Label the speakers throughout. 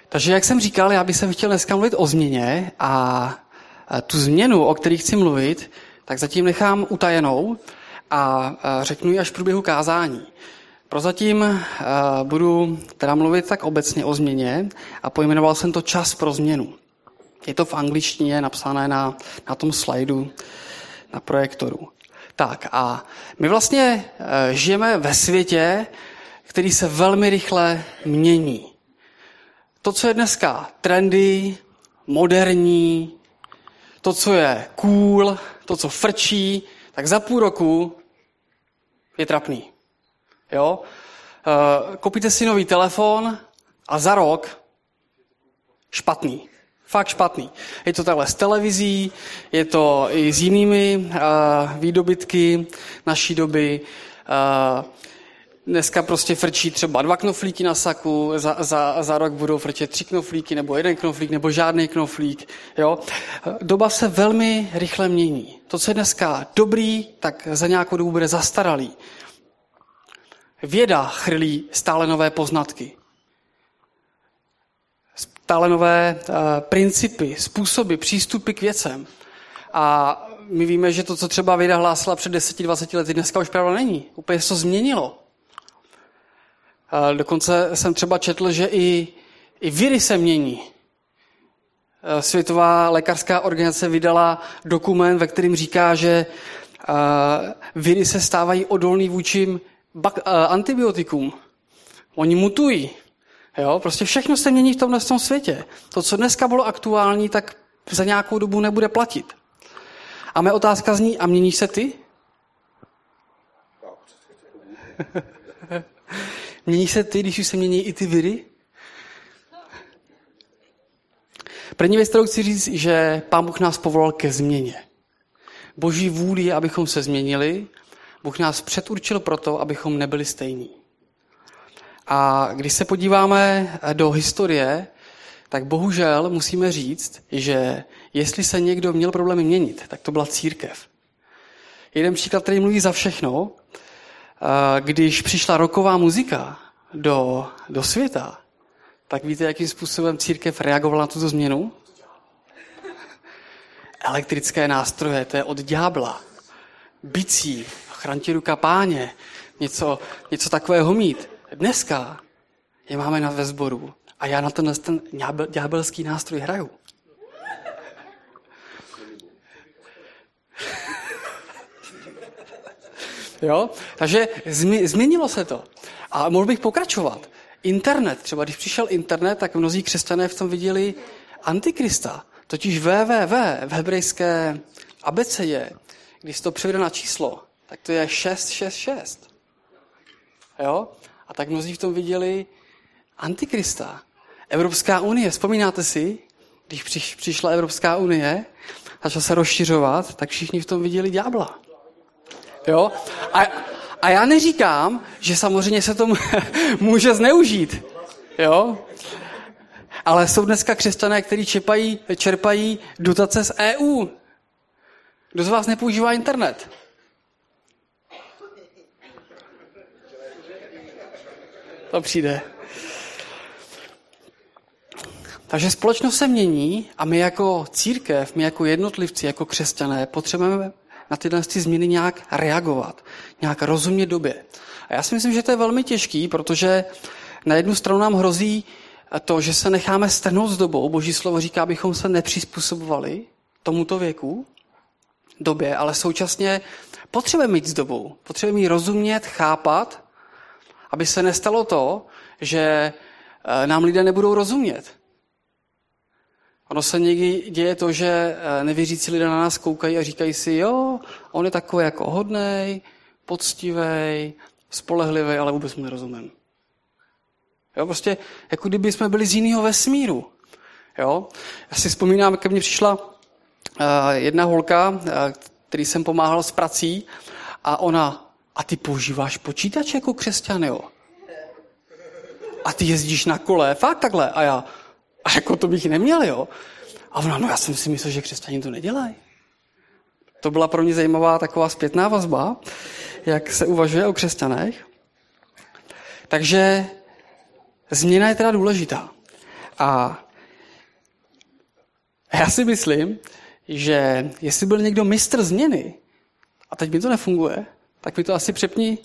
Speaker 1: Takže jak jsem říkal, já bych chtěl dneska mluvit o změně a tu změnu, o které chci mluvit, tak zatím nechám utajenou a řeknu ji až v průběhu kázání. Prozatím budu teda mluvit tak obecně o změně a pojmenoval jsem to čas pro změnu. Je to v angličtině napsané na tom slajdu na projektoru. Tak a my vlastně žijeme ve světě, který se velmi rychle mění. To, co je dneska trendy, moderní, to, co je cool, to, co frčí, tak za půl roku je trapný. Jo? Koupíte si nový telefon a za rok špatný. Fakt špatný. Je to takhle s televizí, je to i s jinými výdobytky naší doby. Dneska prostě frčí třeba 2 knoflíky na saku, za rok budou frčet 3 knoflíky, nebo 1 knoflík, nebo žádný knoflík. Jo? Doba se velmi rychle mění. To, co je dneska dobrý, tak za nějakou dobu bude zastaralý. Věda chrlí stále nové poznatky. Stále nové principy, způsoby, přístupy k věcem. A my víme, že to, co třeba věda hlásila před 10-20 lety, dneska už pravda není. Úplně se to změnilo. Dokonce jsem třeba četl, že i viry se mění. Světová lékařská organizace vydala dokument, ve kterém říká, že viry se stávají odolný vůči antibiotikům. Oni mutují. Jo? Prostě všechno se mění v tomhle světě. To, co dneska bylo aktuální, tak za nějakou dobu nebude platit. A mé otázka zní, a měníš se ty? Měníš se ty, když už se mění i ty viry? První věc, kterou chci říct, že Pán Bůh nás povolal ke změně. Boží vůli je, abychom se změnili. Bůh nás předurčil proto, abychom nebyli stejní. A když se podíváme do historie, tak bohužel musíme říct, že jestli se někdo měl problémy měnit, tak to byla církev. Jeden příklad, který mluví za všechno, když přišla rocková muzika do světa, tak víte, jakým způsobem církev reagovala na tuto změnu? Elektrické nástroje, to je od ďábla. Bicí, chraň ti ruka Páně, něco takového mít. Dneska je máme ve sboru a já na ten ďábelský nástroj hraju. Jo? Takže změnilo se to. A mohl bych pokračovat. Internet, třeba když přišel internet, tak mnozí křesťané v tom viděli antikrista. Totiž www v hebrejské abecedě, když to převede na číslo, tak to je 666. Jo? A tak mnozí v tom viděli antikrista. Evropská unie, vzpomínáte si, když přišla Evropská unie, začala se rozšiřovat, tak všichni v tom viděli ďábla. Jo? A já neříkám, že samozřejmě se to může zneužít. Jo? Ale jsou dneska křesťané, kteří čerpají dotace z EU. Kdo z vás nepoužívá internet? To přijde. Takže společnost se mění a my jako církev, my jako jednotlivci, jako křesťané potřebujeme na tyhle změny nějak reagovat, nějak rozumět době. A já si myslím, že to je velmi těžký, protože na jednu stranu nám hrozí to, že se necháme strhnout s dobou. Boží slovo říká, abychom se nepřizpůsobovali tomuto věku, době, ale současně potřebujeme jít s dobou. Potřebujeme ji rozumět, chápat, aby se nestalo to, že nám lidé nebudou rozumět. Ono se někdy děje to, že nevěřící lidé na nás koukají a říkají si, jo, on je takový jako hodnej, poctivej, spolehlivý, ale vůbec mu nerozumím. Jo, prostě jako kdyby jsme byli z jiného vesmíru. Jo? Já si vzpomínám, ke mně přišla jedna holka, který jsem pomáhal s prací a ona, a ty používáš počítač jako křesťan, jo? A ty jezdíš na kole, fakt takhle. A já, a jako to bych neměl, jo? A ona, no já jsem si myslel, že křesťané to nedělají. To byla pro mě zajímavá taková zpětná vazba, jak se uvažuje o křesťanech. Takže změna je teda důležitá. A já si myslím, že jestli byl někdo mistr změny, a teď mi to nefunguje, tak mi to asi přepni.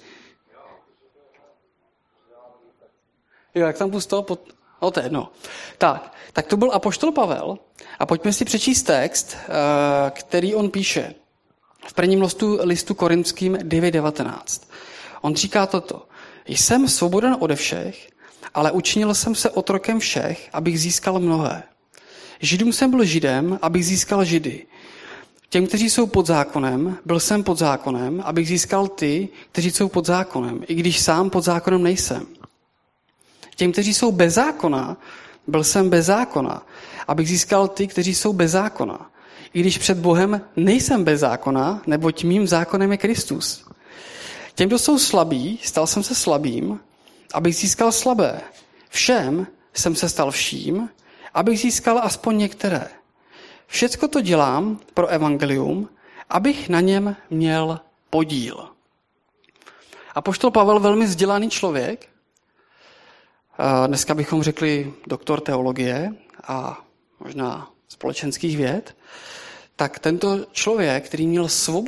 Speaker 1: Jo, jak tam pusto? No to je jedno. Tak to byl apoštol Pavel a pojďme si přečíst text, který on píše v prvním listu Korinským 9:19. On říká toto. Jsem svoboden ode všech, ale učinil jsem se otrokem všech, abych získal mnohé. Židům jsem byl Židem, abych získal Židy. Těm, kteří jsou pod zákonem, byl jsem pod zákonem, abych získal ty, kteří jsou pod zákonem, i když sám pod zákonem nejsem. Těm, kteří jsou bez zákona, byl jsem bez zákona, abych získal ty, kteří jsou bez zákona. I když před Bohem nejsem bez zákona, neboť mým zákonem je Kristus. Těm, kdo jsou slabí, stal jsem se slabým, abych získal slabé. Všem jsem se stal vším, abych získal aspoň některé. Všecko to dělám pro evangelium, abych na něm měl podíl. Apoštol Pavel, velmi vzdělaný člověk, dneska bychom řekli doktor teologie a možná společenských věd, tak tento člověk, který měl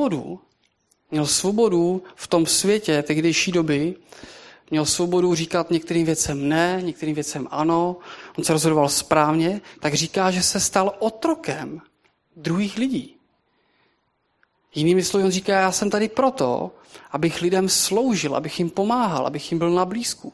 Speaker 1: svobodu v tom světě tehdejší doby, měl svobodu říkat některým věcem ne, některým věcem ano, on se rozhodoval správně, tak říká, že se stal otrokem druhých lidí. Jinými slovy, on říká, já jsem tady proto, abych lidem sloužil, abych jim pomáhal, abych jim byl na blízku.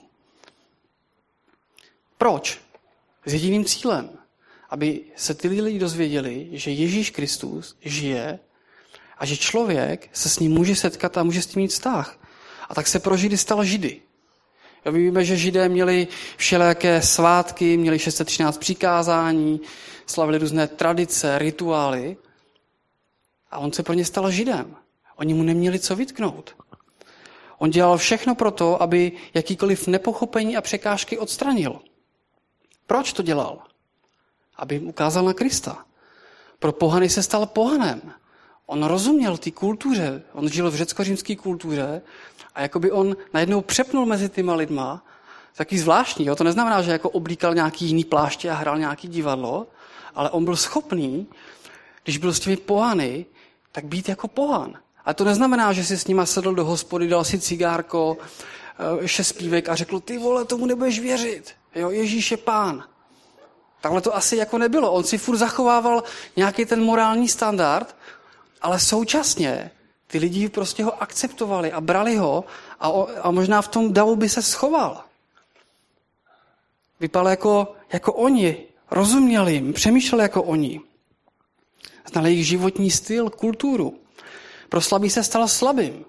Speaker 1: Proč? S jediným cílem, aby se ty lidi dozvěděli, že Ježíš Kristus žije a že člověk se s ním může setkat a může s tím mít vztah. A tak se pro Židy stal Židy. My víme, že Židé měli všelijaké svátky, měli 613 přikázání, slavili různé tradice, rituály a on se pro ně stal Židem. Oni mu neměli co vytknout. On dělal všechno pro to, aby jakýkoliv nepochopení a překážky odstranil. Proč to dělal? Aby jim ukázal na Krista. Pro pohany se stal pohanem. On rozuměl té kultuře, on žil v řecko-římské kultuře a jakoby on najednou přepnul mezi těma lidma, taky zvláštní, jo? To neznamená, že jako oblíkal nějaký jiný pláště a hrál nějaký divadlo, ale on byl schopný, když byl s těmi pohany, tak být jako pohan. Ale to neznamená, že si s nima sedl do hospody, dal si cigárko, 6 pívek a řekl, ty vole, tomu nebudeš věřit. Jo, Ježíš je pán. Takhle to asi jako nebylo. On si furt zachovával nějaký ten morální standard, ale současně ty lidi prostě ho akceptovali a brali ho a možná v tom davu by se schoval. Vypadal jako oni, rozuměl jim, přemýšlel jako oni. Znal jejich životní styl, kulturu. Pro slabý se stal slabým.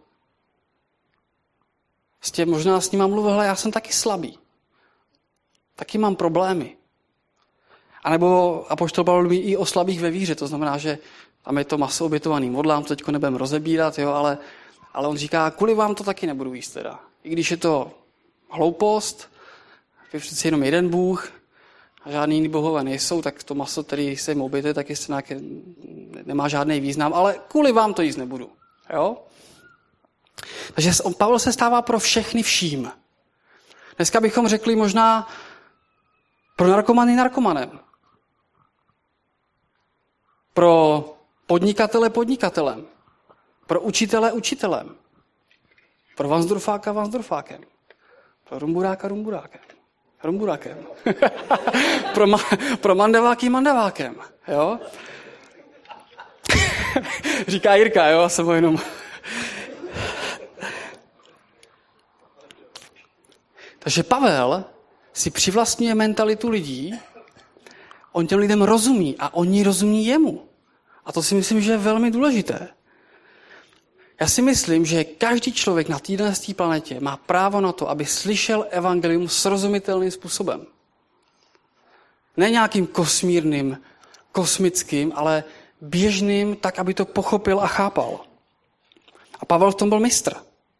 Speaker 1: Možná s nima mluvil, hele, já jsem taky slabý. Taky mám problémy. A nebo apoštol Pavel mluví i o slabých ve víře, to znamená, že tam je to maso obětovaný modlám, to teďko nebudeme rozebírat, jo, ale on říká, kvůli vám to taky nebudu jíst teda. I když je to hloupost, je přece jenom jeden Bůh a žádný jiný bohové nejsou, tak to maso, který se jim obětuje, tak nemá žádný význam, ale kvůli vám to jíst nebudu. Jo? Takže Pavel se stává pro všechny vším. Dneska bychom řekli možná pro narkomany narkomanem. Pro podnikatele podnikatelem. Pro učitele učitelem. Pro Vansdorfáka Vansdorfákem. Pro rumburáka rumburákem. Rumburákem. pro mandaváky mandavákem. Jo? Říká Jirka, jo? Jsem ho jenom... Takže Pavel si přivlastňuje mentalitu lidí, on těm lidem rozumí a oni rozumí jemu. A to si myslím, že je velmi důležité. Já si myslím, že každý člověk na této planetě má právo na to, aby slyšel evangelium srozumitelným způsobem. Ne nějakým kosmírným, kosmickým, ale běžným, tak, aby to pochopil a chápal. A Pavel v tom byl mistr.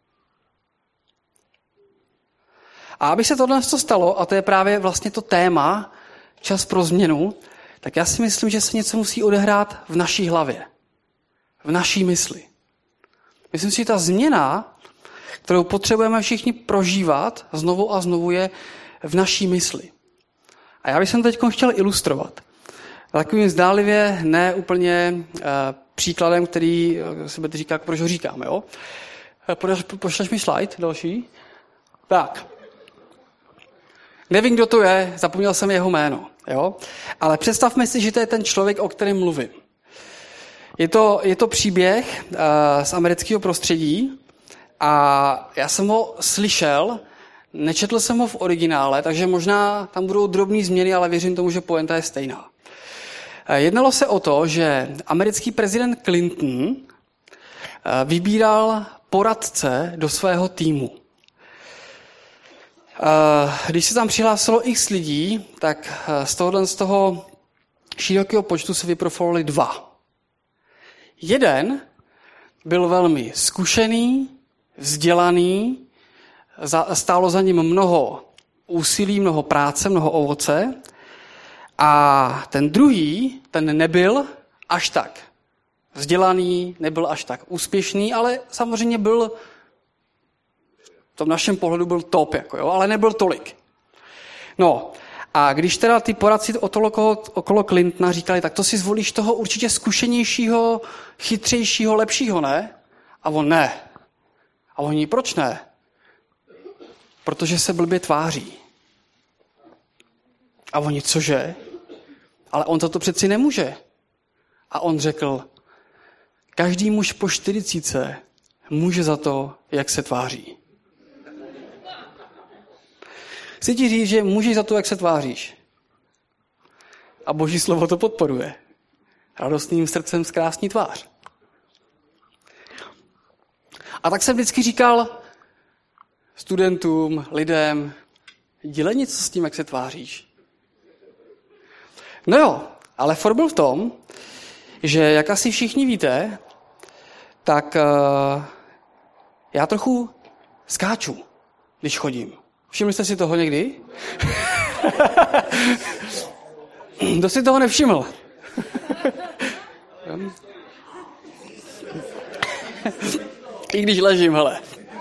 Speaker 1: A aby se tohle stalo, a to je právě vlastně to téma, čas pro změnu, tak já si myslím, že se něco musí odehrát v naší hlavě. V naší mysli. Myslím si, že ta změna, kterou potřebujeme všichni prožívat znovu a znovu, je v naší mysli. A já bych jsem teď chtěl ilustrovat. Takovým zdálivě ne úplně příkladem, který se budete říkat, proč ho říkám. Jo? Pošleš mi slide další? Tak. Nevím, kdo to je, zapomněl jsem jeho jméno. Jo? Ale představme si, že to je ten člověk, o kterém mluvím. Je to příběh z amerického prostředí a já jsem ho slyšel, nečetl jsem ho v originále, takže možná tam budou drobné změny, ale věřím tomu, že pointa je stejná. Jednalo se o to, že americký prezident Clinton vybíral poradce do svého týmu. Když se tam přihlásilo x lidí, tak z toho širokého počtu se vyprofilovali 2. Jeden byl velmi zkušený, vzdělaný, stálo za ním mnoho úsilí, mnoho práce, mnoho ovoce. A ten druhý, ten nebyl až tak vzdělaný, nebyl až tak úspěšný, ale samozřejmě byl, v tom našem pohledu byl top, ale nebyl tolik. No, a když teda ty poradci okolo Clintona říkali, tak to si zvolíš toho určitě zkušenějšího, chytřejšího, lepšího, ne? A on ne. A oni, proč ne? Protože se blbě tváří. A oni, cože? Ale on to přeci nemůže. A on řekl, každý muž po 40 může za to, jak se tváří. Chci ti říct, že můžeš za to, jak se tváříš. A Boží slovo to podporuje. Radostným srdcem zkrásní tvář. A tak jsem vždycky říkal studentům, lidem, dělej něco s tím, jak se tváříš. No jo, ale for byl v tom, že jak asi všichni víte, tak já trochu skáču, když chodím. Všimli jste si toho někdy? Kdo si toho nevšiml? I když ležím, hele.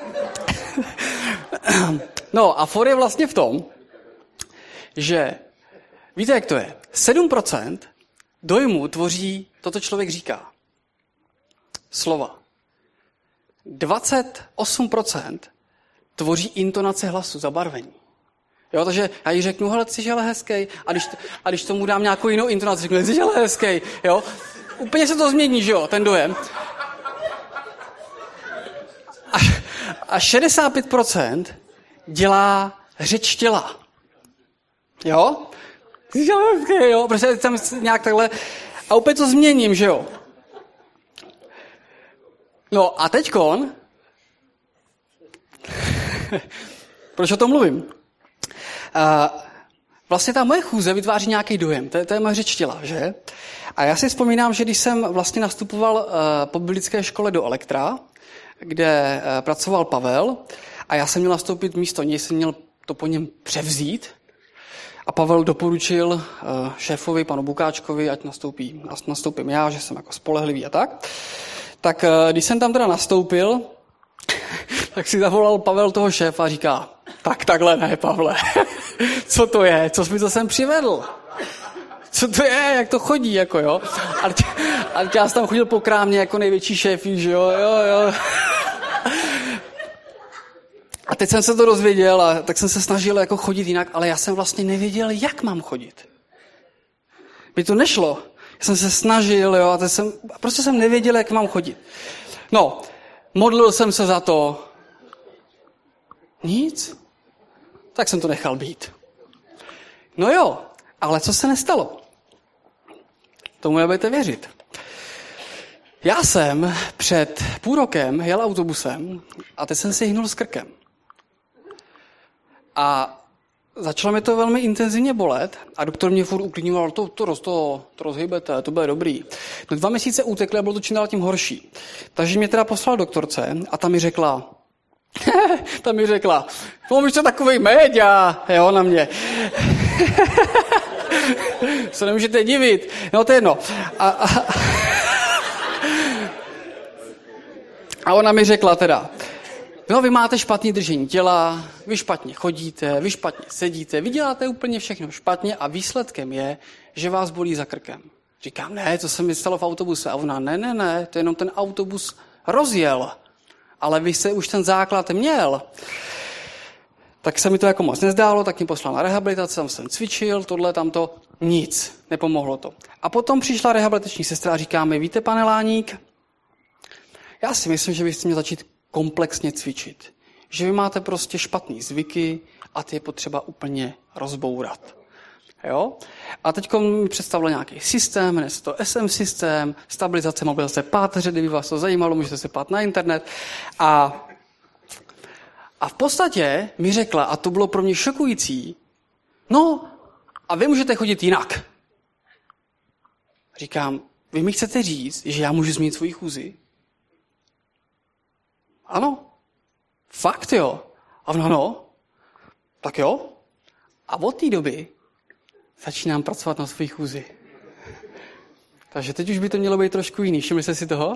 Speaker 1: No a for je vlastně v tom, že víte, jak to je? 7% dojmu tvoří to, co člověk říká. Slova. 28% tvoří intonace hlasu, zabarvení. Jo, takže já jí řeknu, hele, jsi ale hezkej. A když tomu dám nějakou jinou intonaci, řeknu, jsi ale hezkej. Jo? Úplně se to změní, že jo, ten dojem. A 65% dělá řeč těla. Jo? Jsi ale hezkej, jo? Prostě tam nějak takhle. A úplně to změním, že jo? No a teďkon proč o tom mluvím? Vlastně ta moje chůze vytváří nějaký dojem. To je moje řeč těla, že? A já si vzpomínám, že když jsem vlastně nastupoval po biblické škole do Elektra, kde pracoval Pavel, a já jsem měl nastoupit místo něj, jsem měl to po něm převzít. A Pavel doporučil šéfovi, panu Bukáčkovi, ať nastoupím já, že jsem jako spolehlivý a tak. Tak když jsem tam teda nastoupil, tak si zavolal Pavel toho šéfa a říká, tak takhle ne, Pavle. Co to je? Co jsi mi to sem přivedl? Co to je? Jak to chodí? Jako, jo? A já jsem tam chodil po krámě jako největší šéf, že jo? A teď jsem se to dozvěděl a tak jsem se snažil jako chodit jinak, ale já jsem vlastně nevěděl, jak mám chodit. Mně to nešlo. Já jsem se snažil, jo, a prostě jsem nevěděl, jak mám chodit. No, modlil jsem se za to. Nic. Tak jsem to nechal být. No jo, ale co se nestalo? Tomu nebudete věřit. Já jsem před půl rokem jel autobusem a teď jsem si hnul s krkem. A začalo mi to velmi intenzivně bolet a doktor mě furt uklidňoval, to rozhýbete, to bude dobrý. No 2 měsíce utekly a bylo to čím dál tím horší. Takže mě teda poslal doktorce a ta mi řekla, už to takovej méďa, jo, na mě. Se nemůžete divit. No to je jedno. A ona mi řekla teda, No, vy máte špatný držení těla, vy špatně chodíte, vy špatně sedíte, vy děláte úplně všechno špatně a výsledkem je, že vás bolí za krkem. Říkám, ne, to se mi stalo v autobuse. A ona, ne, to jenom ten autobus rozjel, ale vy jste už ten základ měl. Tak se mi to jako moc nezdálo, tak mě poslal na rehabilitaci, tam jsem cvičil, tohle, tamto, nic, nepomohlo to. A potom přišla rehabilitační sestra a říká mi, víte, pane Láník, já si myslím, že byste měl začít komplexně cvičit. Že vy máte prostě špatný zvyky a ty je potřeba úplně rozbourat. Jo? A teď mi představil nějaký systém, jmenuje se to SM systém, stabilizace mobilizace páteře, kdyby vás to zajímalo, můžete se pát na internet. A v podstatě mi řekla, a to bylo pro mě šokující, no a vy můžete chodit jinak. Říkám, vy mi chcete říct, že já můžu změnit svoji chůzi? Ano. Fakt jo. A no, tak jo. A od té doby začínám pracovat na své chůzi. Takže teď už by to mělo být trošku jiný. Všimli jste si toho?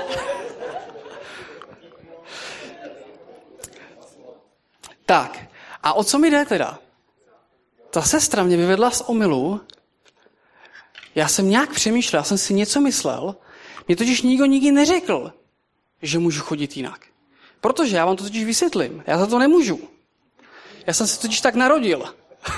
Speaker 1: Tak, a o co mi jde teda? Ta sestra mě vyvedla z omylu. Já jsem nějak přemýšlel, já jsem si něco myslel. Mě totiž nikdo nikdy neřekl, že můžu chodit jinak. Protože já vám to totiž vysvětlím. Já za to nemůžu. Já jsem se totiž tak narodil.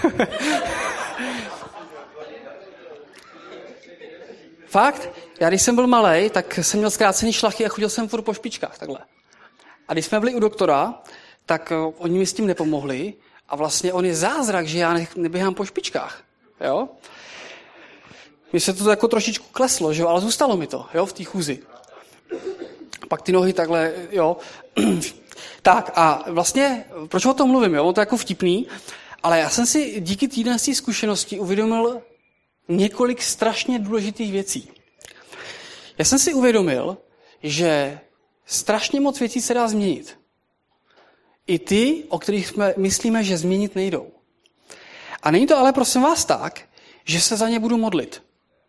Speaker 1: Fakt? Já když jsem byl malej, tak jsem měl zkrácený šlachy a chodil jsem furt po špičkách. Takhle. A když jsme byli u doktora, tak oni mi s tím nepomohli a vlastně on je zázrak, že já neběhám po špičkách. Jo? Mně se to jako trošičku kleslo, že jo? Ale zůstalo mi to, jo? V té chůzi. Pak ty nohy takhle, jo. Tak a vlastně, proč o tom mluvím, jo? On to je jako vtipný, ale já jsem si díky téhle zkušenosti uvědomil několik strašně důležitých věcí. Já jsem si uvědomil, že strašně moc věcí se dá změnit. I ty, o kterých myslíme, že změnit nejdou. A není to ale, prosím vás, tak, že se za ně budu modlit.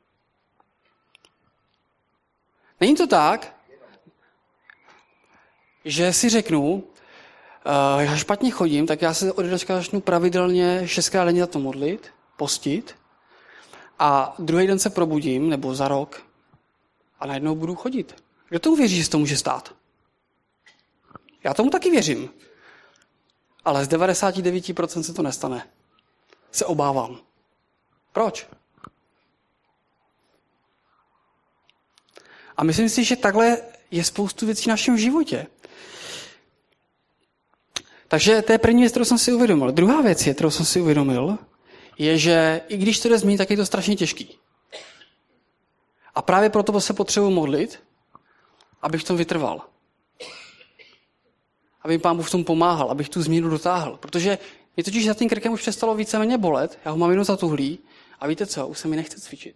Speaker 1: Není to tak, že si řeknu, já špatně chodím, tak já se od dneška začnu pravidelně 6krát denně za to modlit, postit a druhý den se probudím, nebo za rok, a najednou budu chodit. Kdo tomu věří, že se to může stát? Já tomu taky věřím. Ale z 99% se to nestane. Se obávám. Proč? A myslím si, že takhle je spoustu věcí v našem životě. Takže to je první věc, kterou jsem si uvědomil. Druhá věc, kterou jsem si uvědomil, je, že i když to jde změnit, tak je to strašně těžký. A právě proto se potřebuji modlit, abych v tom vytrval. Aby Pán Bůh v tom pomáhal, abych tu změnu dotáhl. Protože mě totiž za tím krkem už přestalo víceméně bolet, já ho mám jenom zatuhlý a víte co, už se mi nechce cvičit.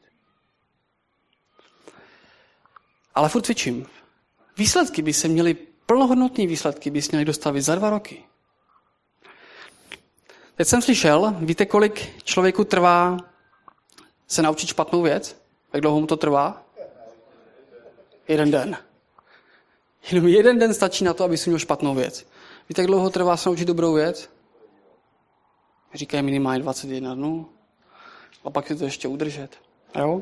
Speaker 1: Ale furt cvičím. Výsledky by se měly, plnohodnotné výsledky by se měly dostavit za 2 roky. Teď jsem slyšel, víte, kolik člověku trvá se naučit špatnou věc? Jak dlouho mu to trvá? 1 den. Jenom 1 den stačí na to, aby si měl špatnou věc. Víte, jak dlouho trvá se naučit dobrou věc? Říkají minimálně 21 dnů. A pak si to ještě udržet. Jo?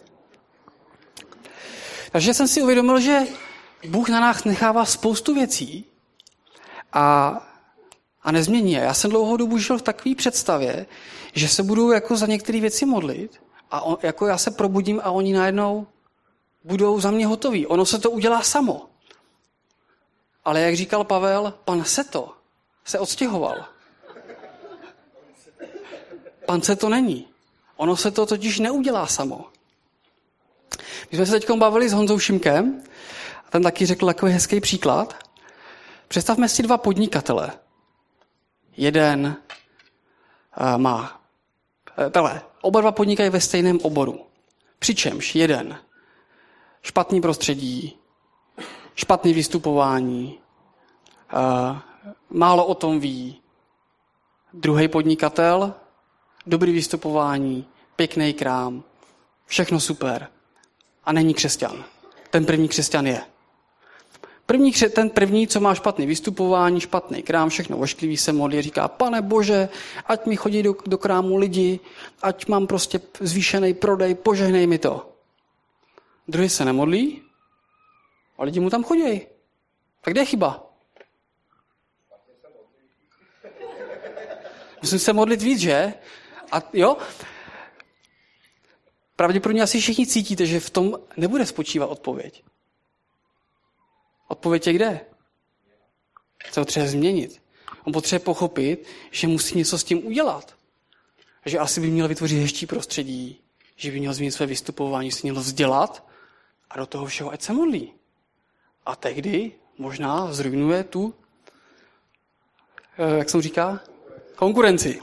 Speaker 1: Takže jsem si uvědomil, že Bůh na nás nechává spoustu věcí a nezmění je. Já jsem dlouhou dobu žil v takové představě, že se budu jako za některé věci modlit a jako já se probudím a oni najednou budou za mě hotoví. Ono se to udělá samo. Ale jak říkal Pavel, pan Seto se odstěhoval. Pan Seto není. Ono se to totiž neudělá samo. My jsme se teď bavili s Honzou Šimkem a ten taky řekl takový hezký příklad. Představme si 2 podnikatele. Jeden má... Oba 2 podnikají ve stejném oboru. Přičemž jeden špatný prostředí, špatný vystupování, málo o tom ví. Druhý podnikatel, dobrý vystupování, pěkný krám, všechno super. A není křesťan. Ten první křesťan je. Ten první, co má špatný vystupování, špatný krám, všechno ošklivý, se modlí, říká, Pane Bože, ať mi chodí do krámu lidi, ať mám prostě zvýšený prodej, požehnej mi to. Druhý se nemodlí a lidi mu tam chodí. Tak kde je chyba? Musím se modlit víc, že? A jo? Pravděpodobně asi všichni cítíte, že v tom nebude spočívat odpověď. Odpověď je kde? Co ho třeba změnit. On potřebuje pochopit, že musí něco s tím udělat. Že asi by měl vytvořit hezčí prostředí, že by měl změnit své vystupování, že se měl vzdělat a do toho všeho ať se modlí. A tehdy možná zrujnuje tu, jak se mu říká, konkurenci.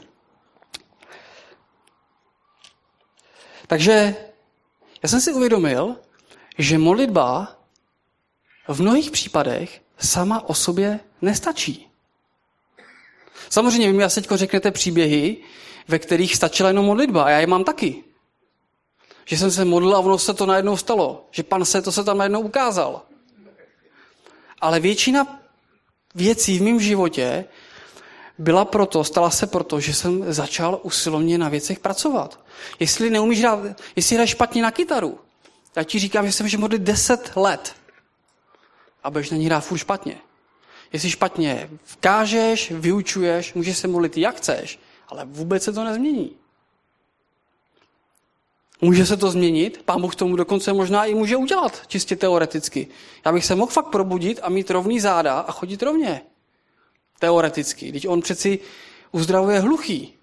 Speaker 1: Takže já jsem si uvědomil, že modlitba v mnohých případech sama o sobě nestačí. Samozřejmě vy mi asi teď řeknete příběhy, ve kterých stačila jenom modlitba a já je mám taky. Že jsem se modlil a ono se to najednou stalo. Že Pan se tam najednou ukázal. Ale většina věcí v mém životě stala se proto, že jsem začal usilovně na věcech pracovat. Jestli hraješ špatně na kytaru, já ti říkám, že jsem může modlit 10 let a budeš na ní hrát furt špatně. Jestli špatně kážeš, vyučuješ, můžeš se modlit jak chceš, ale vůbec se to nezmění. Může se to změnit, Pán Bůh tomu dokonce možná i může udělat, čistě teoreticky. Já bych se mohl fakt probudit a mít rovný záda a chodit rovně. Teoreticky. Když on přeci uzdravuje hluchý,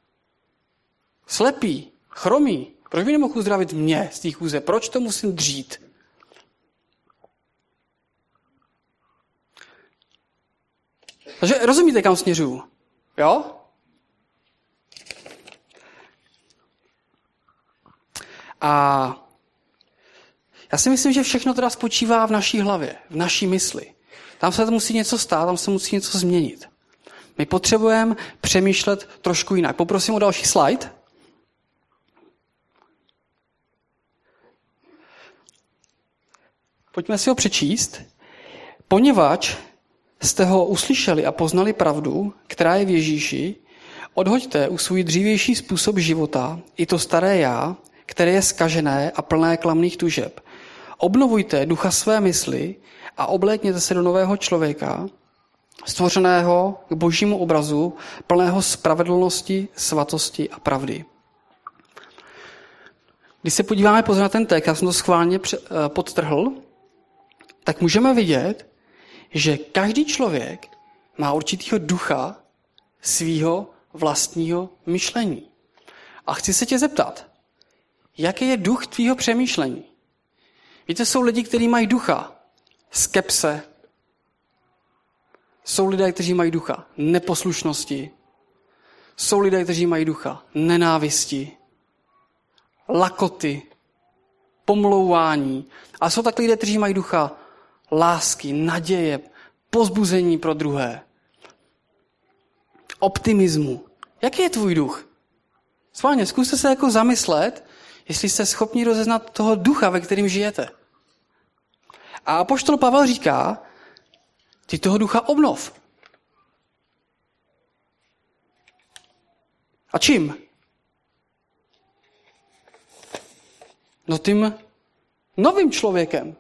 Speaker 1: slepý, chromý. Proč by nemohl uzdravit mě z té chůze? Proč to musím dřít? Takže rozumíte, kam směřuju? Jo? A já si myslím, že všechno teda spočívá v naší hlavě, v naší mysli. Tam se musí něco stát, tam se musí něco změnit. My potřebujeme přemýšlet trošku jinak. Poprosím o další slide. Pojďme si ho přečíst. Poněvadž jste ho uslyšeli a poznali pravdu, která je v Ježíši, odhoďte u svůj dřívější způsob života i to staré já, které je zkažené a plné klamných tužeb. Obnovujte ducha své mysli a oblékněte se do nového člověka, stvořeného k božímu obrazu, plného spravedlnosti, svatosti a pravdy. Když se podíváme pozor na ten text, já jsem to schválně podtrhl, tak můžeme vidět, že každý člověk má určitýho ducha svýho vlastního myšlení. A chci se tě zeptat, jaký je duch tvýho přemýšlení? Víte, jsou lidi, kteří mají ducha skepse. Jsou lidé, kteří mají ducha neposlušnosti. Jsou lidé, kteří mají ducha nenávisti, lakoty, pomlouvání. A jsou tak lidé, kteří mají ducha lásky, naděje, povzbuzení pro druhé. Optimismu. Jaký je tvůj duch? Schválně, zkuste se jako zamyslet, jestli jste schopni rozeznat toho ducha, ve kterém žijete. A apoštol Pavel říká, ty toho ducha obnov. A čím? No tím novým člověkem.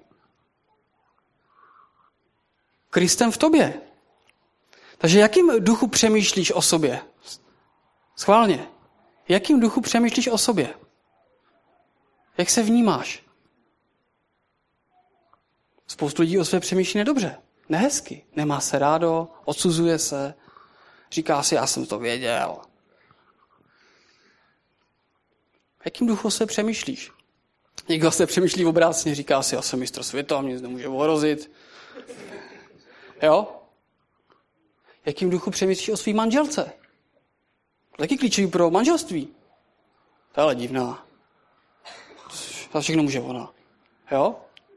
Speaker 1: Kristem v tobě. Takže jakým duchu přemýšlíš o sobě? Schválně. Jakým duchu přemýšlíš o sobě? Jak se vnímáš? Spoustu lidí o své přemýšlí nedobře. Nehezky. Nemá se rádo, odsuzuje se, říká si, já jsem to věděl. Jakým duchu se přemýšlíš? Někdo se přemýšlí obrácně, říká si, já jsem mistr světa, mě nic nemůže ohrozit. Jo? Jakým duchu přemýšlíš o svý manželce? Taky klíčový pro manželství. To je ale divná. To všechno může ona. Jo?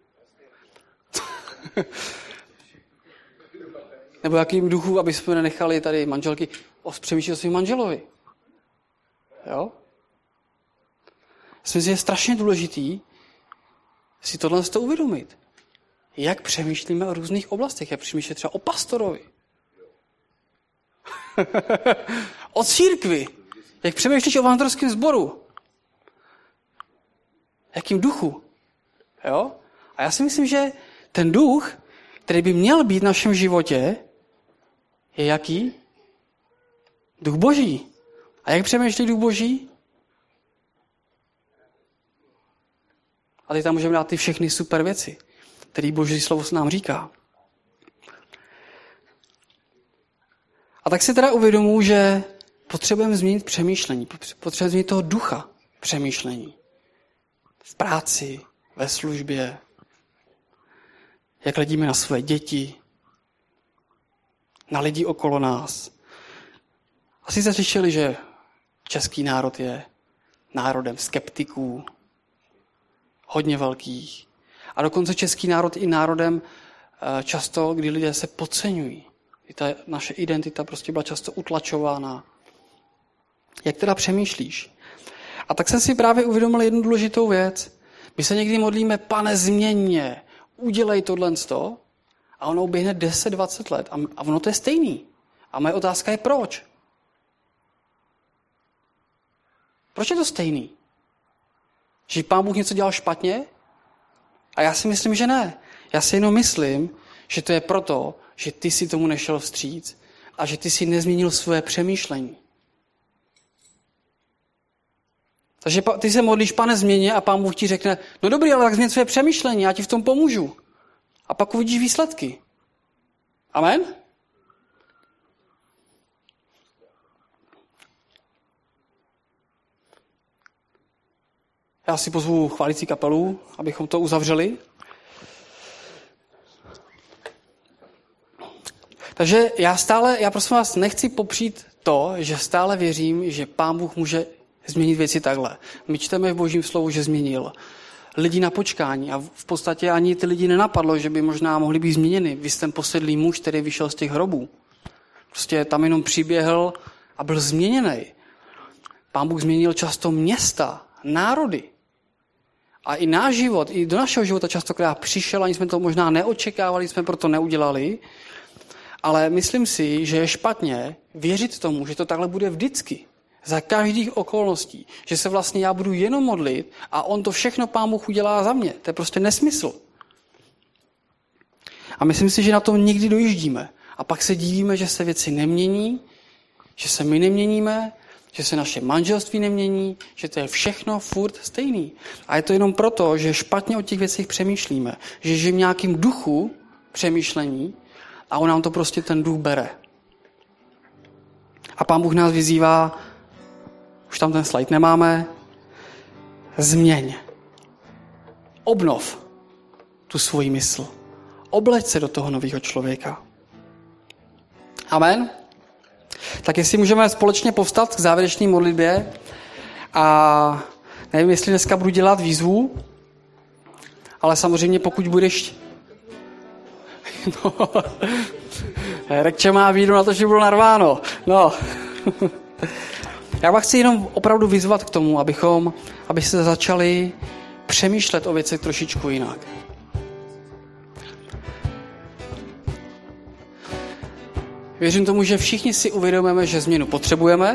Speaker 1: Nebo jakým duchu, aby jsme nenechali tady manželky přemýšlet o svým manželovi. Jo? Myslím si, že je strašně důležitý si tohle uvědomit. jak přemýšlíme o různých oblastech. Jak přemýšlíme třeba o pastorovi. O církvi. Jak přemýšlíš o evangelském sboru. Jakým duchu. Jo? A já si myslím, že ten duch, který by měl být v našem životě, je jaký? Duch Boží. A jak přemýšlí duch Boží? A teď tam můžeme dát ty všechny super věci, které Boží slovo nám říká. A tak si teda uvědomuji, že potřebujeme změnit přemýšlení. Potřebujeme změnit toho ducha přemýšlení. V práci, ve službě, jak hledíme na své děti, na lidi okolo nás. Asi jste slyšeli, že český národ je národem skeptiků, hodně velkých. A dokonce český národ i národem často, kdy lidé se podceňují. I ta naše identita prostě byla často utlačována. Jak teda přemýšlíš? A tak jsem si právě uvědomil jednu důležitou věc. My se někdy modlíme, Pane, změň mě, udělej tohleto, a ono uběhne 10-20 let a ono to je stejný. A moje otázka je proč? Proč je to stejný? Že Pán Bůh něco dělal špatně? A já si myslím, že ne. Já si jenom myslím, že to je proto, že ty si tomu nešel vstříc a že ty si nezměnil své přemýšlení. Takže ty se modlíš, Pane, změně, a Pán Bůh ti řekne, no dobrý, ale tak změň své přemýšlení, já ti v tom pomůžu. A pak uvidíš výsledky. Amen? Já si pozvu chválící kapelu, abychom to uzavřeli. Takže já prosím vás nechci popřít to, že stále věřím, že Pán Bůh může změnit věci takhle. My čteme v Božím slovu, že změnil lidi na počkání a v podstatě ani ty lidi nenapadlo, že by možná mohli být změněni. Vy jste ten posedlý muž, který vyšel z těch hrobů. Prostě tam jenom přiběhl a byl změněný. Pán Bůh změnil často města, národy. A i náš život, i do našeho života častokrát přišel, ani jsme to možná neočekávali, jsme proto neudělali. Ale myslím si, že je špatně věřit tomu, že to takhle bude vždycky. Za každých okolností. Že se vlastně já budu jenom modlit a on to všechno Pán Bůh udělá za mě. To je prostě nesmysl. A myslím si, že na to nikdy dojíždíme. A pak se divíme, že se věci nemění, že se my neměníme, že se naše manželství nemění, že to je všechno furt stejný. A je to jenom proto, že špatně o těch věcech přemýšlíme. Že žijeme v nějakým duchu přemýšlení a on nám to prostě ten duch bere. A Pán Bůh nás vyzývá, už tam ten slide nemáme, změň. Obnov tu svoji mysl. Obleď se do toho nového člověka. Amen. Tak jestli můžeme společně povstat k závěrečné modlitbě a nevím, jestli dneska budu dělat výzvu, ale samozřejmě pokud budeš... No, Rekče má víru na to, že bylo narváno. No. Já vás chci jenom opravdu vyzvat k tomu, abyste začali přemýšlet o věcech trošičku jinak. Věřím tomu, že všichni si uvědomujeme, že změnu potřebujeme.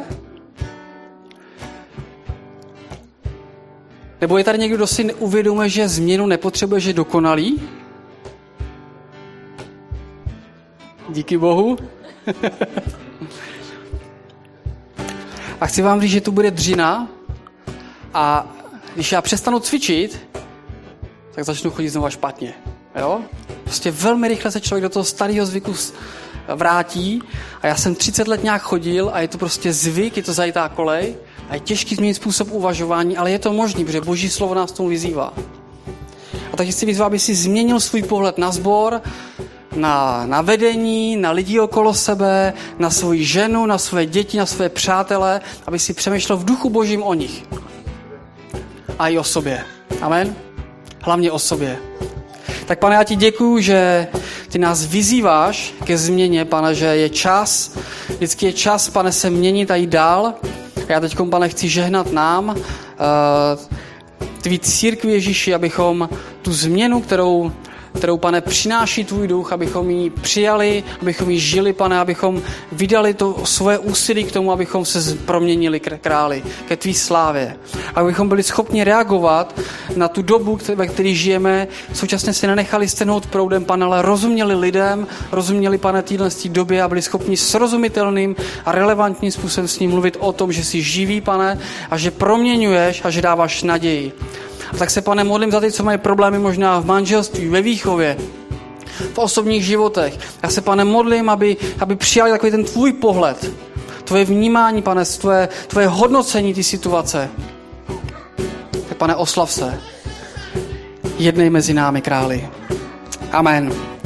Speaker 1: Nebo je tady někdo, kdo si uvědomuje, že změnu nepotřebuje, že je dokonalý? Díky Bohu. A chci vám říct, že tu bude dřina a když já přestanu cvičit, tak začnu chodit znova špatně. Jo? Prostě velmi rychle se člověk do toho starého zvyku vrátí a já jsem 30 let nějak chodil a je to prostě zvyk, je to zajitá kolej a je těžký změnit způsob uvažování, ale je to možný, protože Boží slovo nás tomu vyzývá. A tak chci vyzvat, aby si změnil svůj pohled na sbor, na vedení, na lidi okolo sebe, na svoji ženu, na své děti, na své přátele, aby si přemýšlel v duchu Božím o nich. A i o sobě. Amen? Hlavně o sobě. Tak Pane, já ti děkuju, že ty nás vyzýváš ke změně, Pane, že je čas, vždycky je čas, Pane, se měnit a jít dál. A já teď, Pane, chci žehnat nám, tvý církvi Ježíši, abychom tu změnu, kterou kterou, Pane, přináší tvůj duch, abychom ji přijali, abychom ji žili, Pane, abychom vydali to svoje úsilí k tomu, abychom se proměnili králi, ke tvý slávě. Abychom byli schopni reagovat na tu dobu, ve které žijeme, současně se nenechali strhnout proudem, Pane, ale rozuměli lidem, rozuměli, Pane, téhle době a byli schopni srozumitelným a relevantním způsobem s ním mluvit o tom, že jsi živý, Pane, a že proměňuješ a že dáváš naději. A tak se, Pane, modlím za ty, co mají problémy možná v manželství, ve výchově, v osobních životech. Já se, Pane, modlím, aby přijali takový ten tvůj pohled, tvoje vnímání, Pane, tvoje hodnocení té situace. Tak, Pane, oslav se. Jednej mezi námi, králi. Amen.